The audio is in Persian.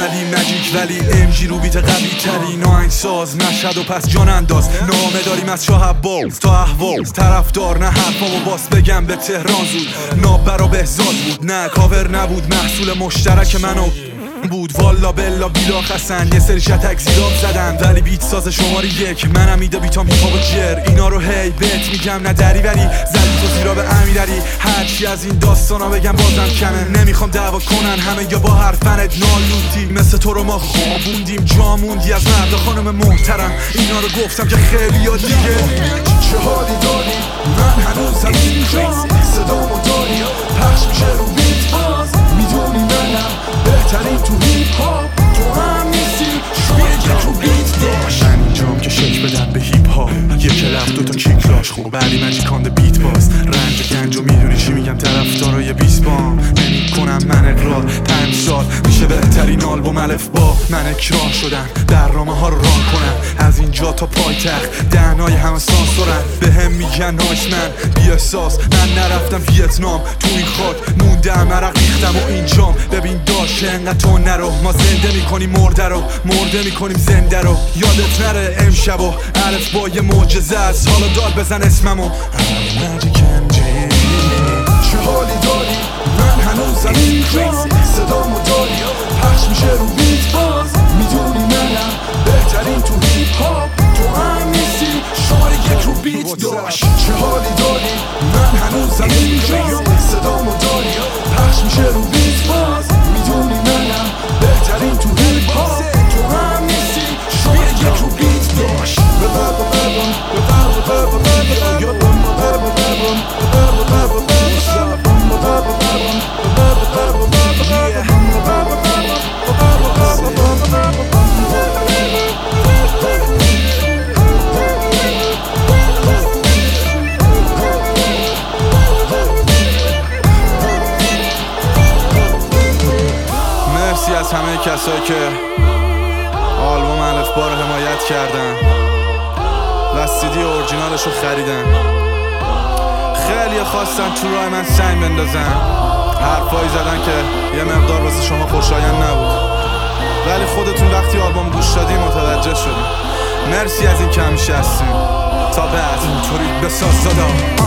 علی مجیک ولی امجی رو بیت قوی تری ناهنگ ساز مشهد و پس جان انداز نامه داریم از شاه عباس تا اهواز طرفدار نه حرفامو باس بگم به تهران زود ناب برا بهزاد بود نه کاور نبود محصول مشترک منو بود والا بلا بیلا خسن یه سری شتک زیراب زدن ولی بیت ساز شماره یک منم میده بیتام هیپ هاپ جر اینا رو هی بهت میگم نه دریوری زدی تو زیرا به امیرعلی هرچی از این داستانا بگم بازم کمه نمیخوام دعوا کنن همه یا با حرفنت نالوتی مثل تو رو ما خوابوندیم جا موندی از مرد خانم محترم اینا رو گفتم که خیلی یا دیگه چه حالی داری من هنوزم اینجا صدامو داری پخش میشه رو بیت باز میدونی منم بهترین تو هیپ هاپ تو هم نیستی شاید تو بیت داشت من اینجام که شک بدم به هیپ هاپ یک لفت دو تا کیک لاش خوب بعدی مجیکاند بیت باز رنج و گنج و میدونی چی میگم طرفدارای 20 بام نمی کنم من اقرار 5 سال میشه بهترین آلبوم الف با من اکراه شدم برنامه ها رو ران کنم از اینجا تا پایتخت دهنای همه سانسورن به هم میگن نایس من بی احساس من نرفتم ویتنام تو این خاک موندم عرق ریختم و اینجام ببین داشه انقدر تو نرو ما زنده میکنیم مرده میکنیم زنده رو یادت نره امشب و الف با یه معجزه است حالا داد بزن اسممو چه حالی داری من هنوزم اینجا صدامو داری پخش میشه رو بیت باز میدونی منم بهترین تو هیپ هاپ تو هم نیستی شماره یک رو بیت داشت چه حالی داری من هنوزم اینجا صدامو داری پخش میشه رو بیت باز میدونی منم بهترین تو هیپ هاپ تو هم نیستی شماره یک رو بیت داشت مرسی از همه کسایی که آلبوم الف با رو حمایت کردن و CD اورجینالش رو خریدن خیلی خواستن تو راه من سنگ بندازن حرفایی زدن که یه مقدار واسه شما خوشایند نبود ولی خودتون وقتی آلبوم گوش دادین متوجه شدین مرسی از این که همیشه هستین تا بعد اینطوری بساز دادا